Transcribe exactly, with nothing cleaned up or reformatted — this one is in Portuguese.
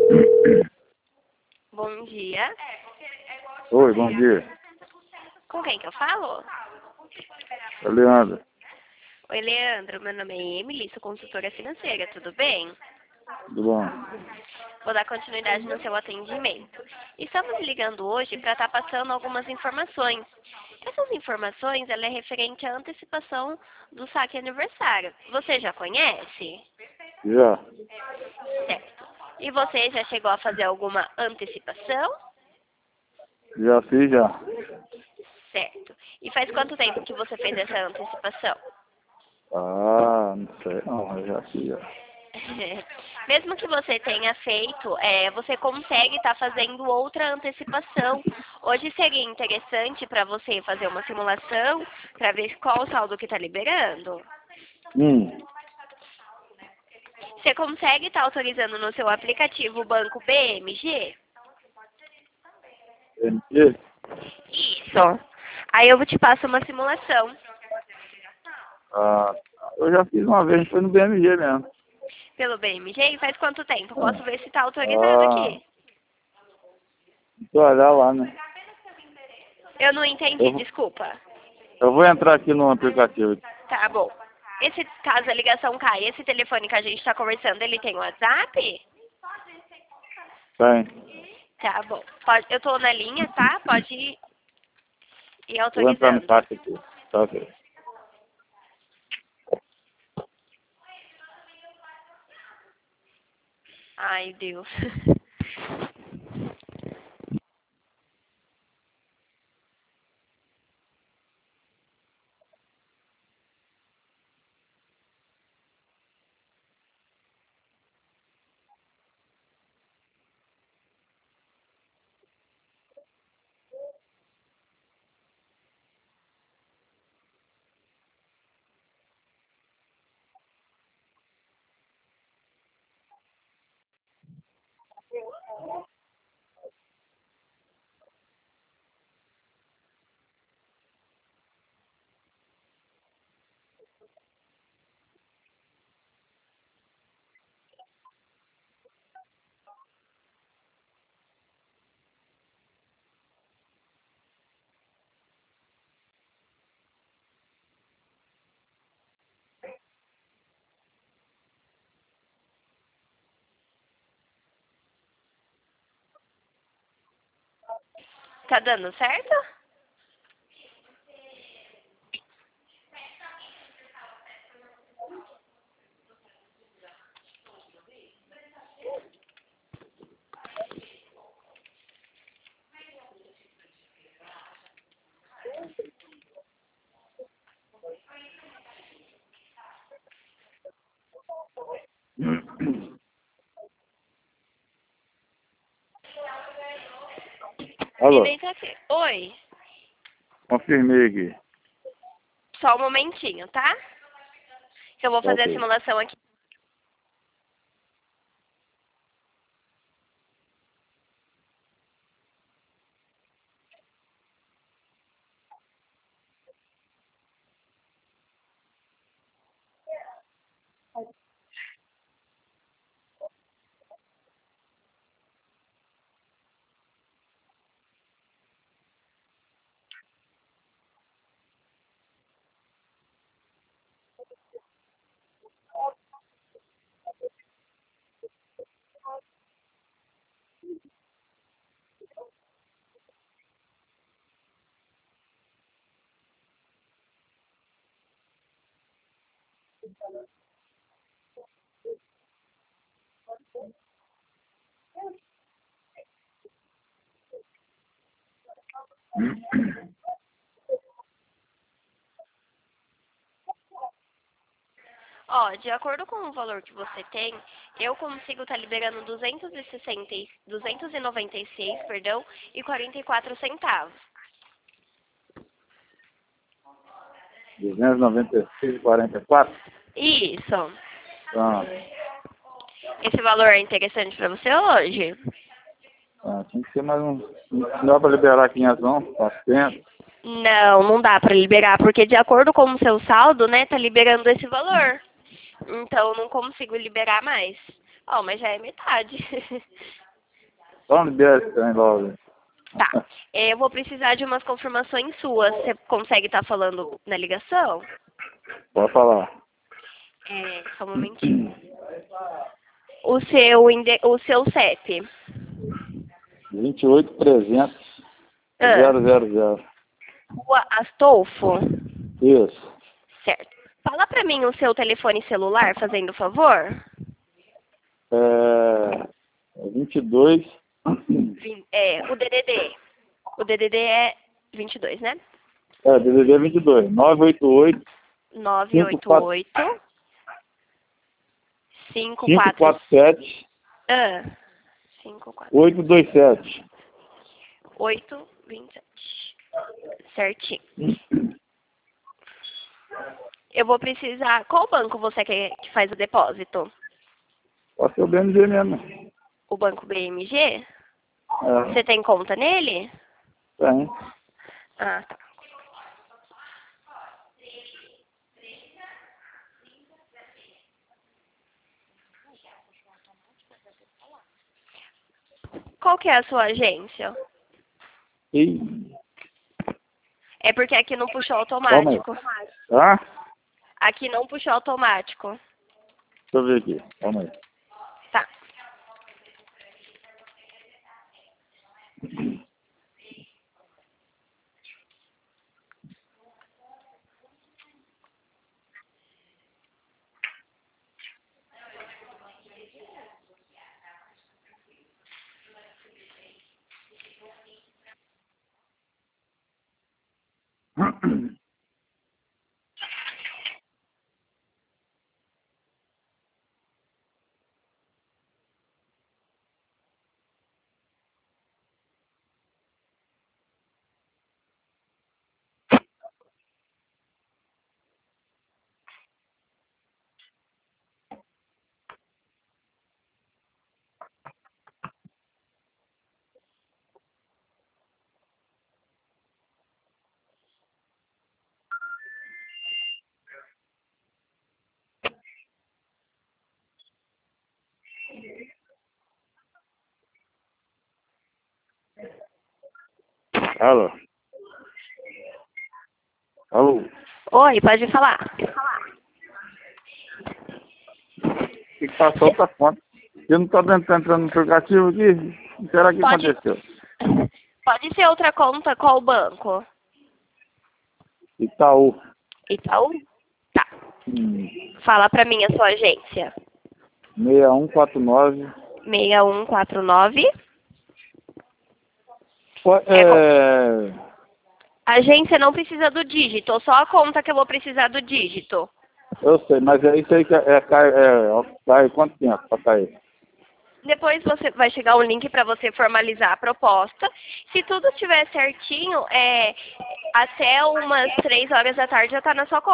Bom dia. Oi, bom dia. Com quem que eu falo? É o Leandro. Oi, Leandro. Meu nome é Emily, sou consultora financeira. Tudo bem? Tudo bom? Vou dar continuidade no seu atendimento. Estamos ligando hoje para estar passando algumas informações. Essas informações ela é referente à antecipação do saque aniversário. Você já conhece? Já. Certo. E você já chegou a fazer alguma antecipação? Já fiz, já. Certo. E faz quanto tempo que você fez essa antecipação? Ah, não sei. Não, eu já fiz, já. Mesmo que você tenha feito, é, você consegue estar fazendo outra antecipação. Hoje seria interessante para você fazer uma simulação para ver qual o saldo que está liberando. Hum. Você consegue estar autorizando no seu aplicativo o Banco B M G? M G? Isso. Aí eu te passo uma simulação. Ah, eu já fiz uma vez, foi no B M G mesmo. Pelo B M G? E faz quanto tempo? Posso ver se está autorizado Ah, aqui. vou olhar lá, né? Eu não entendi, Eu, desculpa. eu vou entrar aqui no aplicativo. Tá bom. Esse caso a ligação cai, esse telefone que a gente está conversando, ele tem WhatsApp? Tem. Tá bom. Pode, eu tô na linha, tá? Pode ir, ir Vou entrar no autorizando. caixa aqui. Tá ok. Ai, Deus. Tá dando certo? Alô, Ninguém tá aqui. Oi. confirmei aqui. Só um momentinho, tá? Que eu vou Tá fazer a ok. simulação aqui. Ó, de acordo com o valor que você tem, eu consigo estar liberando duzentos e sessenta, e- duzentos e noventa e seis, perdão, e quarenta e quatro centavos. duzentos e noventa e seis e quarenta e quatro? Isso. Ah, Esse valor é interessante para você hoje? ah, tinha que ser mais um. Não dá pra liberar quinhentos não? quatrocentos? Não, não dá para liberar, porque de acordo com o seu saldo, né, tá liberando esse valor. Então, não consigo liberar mais. Ó, mas já é metade. Só libera esse trem logo. Tá. É, eu vou precisar de umas confirmações suas. Você consegue estar falando na ligação? Pode falar. É, só um momentinho. O seu, inde... o seu C E P. vinte e oito, trezentos, Ah, zero zero zero. Rua Astolfo? Isso. Certo. Fala pra mim o seu telefone celular, fazendo favor. É, vinte e dois. Vim- É, o D D D. O D D D é vinte e dois, né? É, D D D vinte e dois. nove oito oito, nove oito oito, cinco cinco quatro quatro sete, Ah, cinco quatro oito dois sete. oito vinte e sete. Certinho. Eu vou precisar... Qual banco você quer que faz o depósito? Pode ser o B M G mesmo. O banco B M G? É, Você tem conta nele? tem. Ah, tá. Qual que é a sua agência? E... É porque aqui não puxou Calma aí. automático. Tá? Aqui não puxou automático. Deixa eu ver aqui. Calma aí. Tá. Alô? Alô? Oi, pode falar. O que que passou outra conta? Eu não estou entrando no aplicativo aqui. O que será que Pode, aconteceu? pode ser outra conta. Qual banco? Itaú. Itaú? Tá. Hum. Fala pra mim a sua agência. seis um quatro nove. seis um quatro nove. Pô, É... A agência não precisa do dígito, só a conta que eu vou precisar do dígito. Eu sei, mas é isso aí que é, é, cai, é, cai quanto tempo para cair? Depois você vai chegar um link para você formalizar a proposta. Se tudo estiver certinho, é, até umas três horas da tarde já está na sua conta.